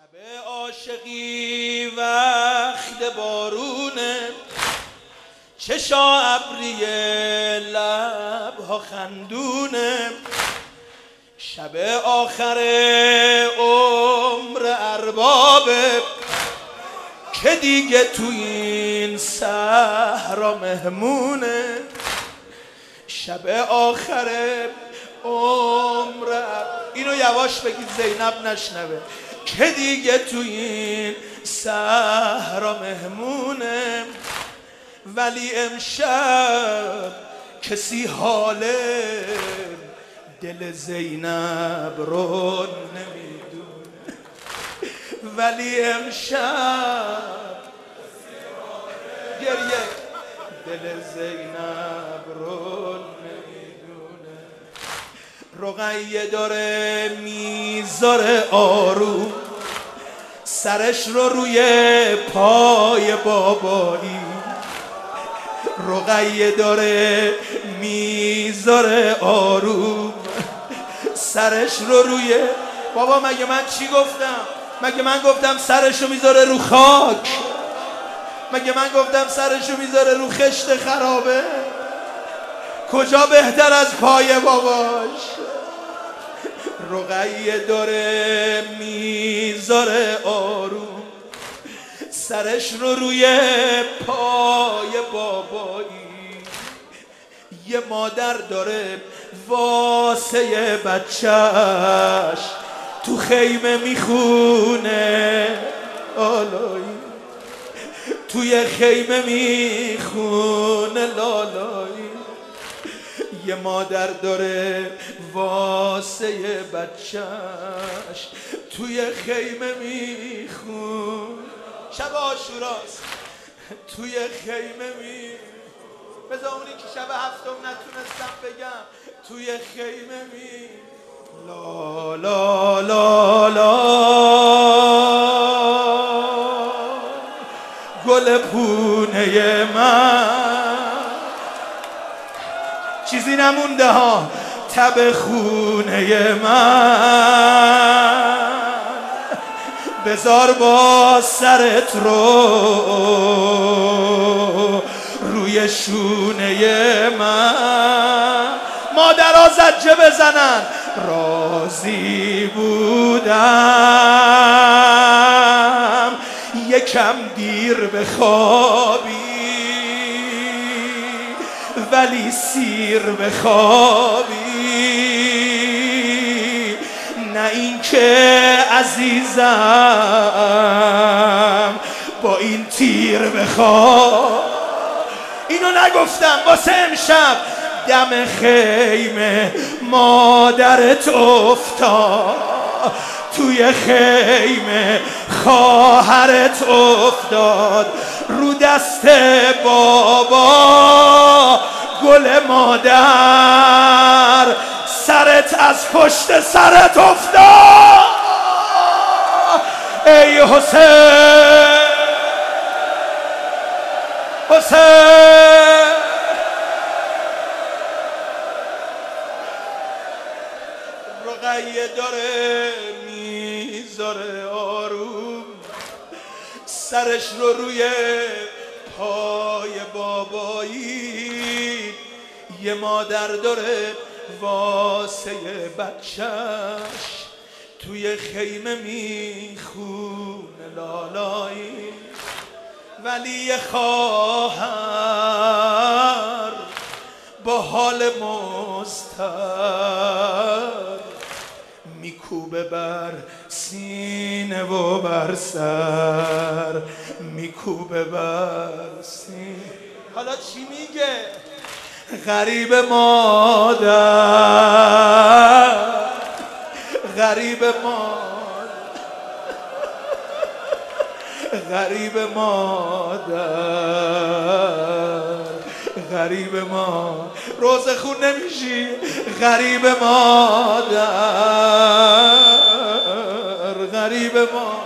شب عاشقی وقت بارونه، چشا ابریه لبها خندونه، شب آخر عمر اربابه که دیگه تو این صحرا مهمونه. شب آخر عمر اینو یواش بگید زینب نشنوه، که دیگه تو این صحرا مهمونه. ولی امشب کسی حال دل زینب رو نمیدونه، ولی امشب گریه دل زینب رو نمیدونه. رقیه داره میذاره آروم سرش رو روی پای بابایی، رقیه داره میذاره آروم سرش رو روی بابا. مگه من چی گفتم؟ مگه من گفتم سرشو میذاره رو خاک؟ مگه من گفتم سرشو میذاره رو خشت خرابه؟ کجا بهتر از پای باباش؟ رقیه داره میذاره آروم سرش رو روی پای بابایی. یه مادر داره واسه بچهش تو خیمه میخونه آلایی، توی خیمه میخونه لالایی. یه مادر داره واسه بچهش توی خیمه میخونه. شب عاشوراست توی خیمه بذار اونی که شب هفتم نتونستم بگم توی خیمه لا لا لا لا گل پونه من چیزی نمونده ها، تب خونه من بذار با سرت روی شونه من. مادرها زجه بزنن. راضی بودم یکم دیر بخوابی ولی سیر بخوابی، نه این که عزیزم با این تیر بخواب. اینو نگفتم واسه امشب. دم خیمه مادرت افتاد، توی خیمه خواهرت افتاد، رو دست بابا گل مادر سرت از پشت سرت افتاد. ای حسین حسین رقیه داره میذاره آروم سرش رو روی پای بابایی. یه مادر داره واسه بچهش توی خیمه میخونه لالایی، ولی یه خواهر با حال مضطر میکوبه بر سینه و بر سر، میکوبه بر سینه. حالا چی میگه؟ غریب مادر، غریب مادر، غریب مادر، غریب ما روز خون نمیشی. غریب مادر، غریب ما.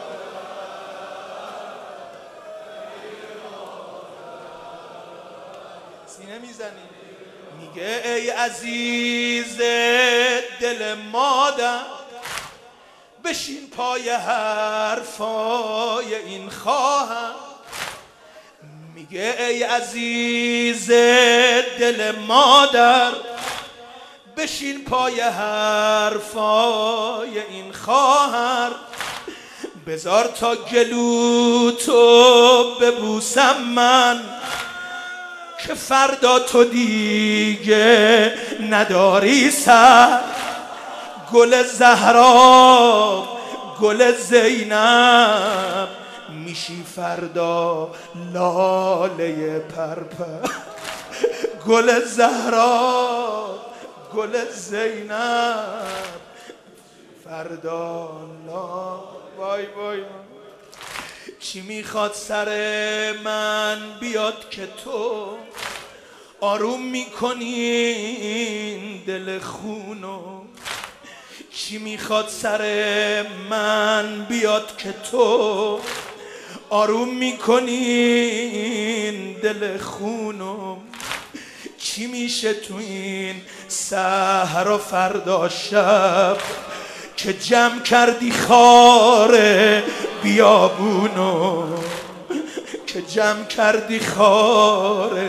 سینه میزنی میگه ای عزیز دل مادر، بشین پای حرفای این خواهم. میگه ای عزیز دل مادر، بشین پای حرفای این خواهر. بذار تا گلو تو ببوسم من، که فردا تو دیگه نداری سر. گل زهرا گل زینب، میشی فردا لاله پرپر. گل زهرا گل زینب، فردا لا. وای وای چی میخواد سر من بیاد که تو آروم میکنین دل خونو؟ چی میخواد سر من بیاد که تو آروم میکنین دل خونو؟ چی میشه تو این سحر و فردا شب که جمع کردی خار بیابونو؟ که جمع کردی خار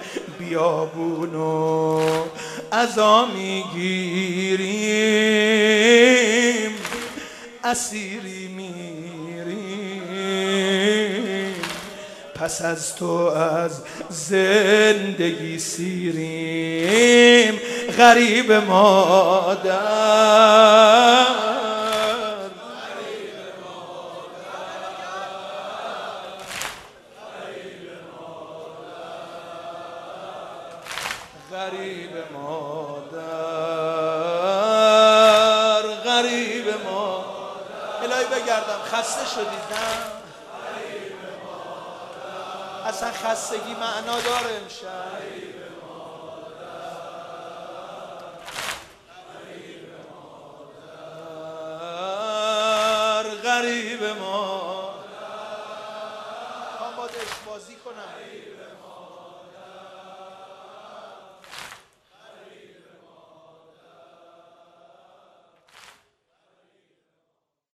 بیابونو. عزا میگیریم اسیری میریم، پس از تو از زندگی سیریم. غریب مادر غریب مادر غریب مادر. الهی بگردم خسته شدید نه؟ اصلا خستگی معنا داره امشب؟ غریب مادر. من باید عشق بازی کنم.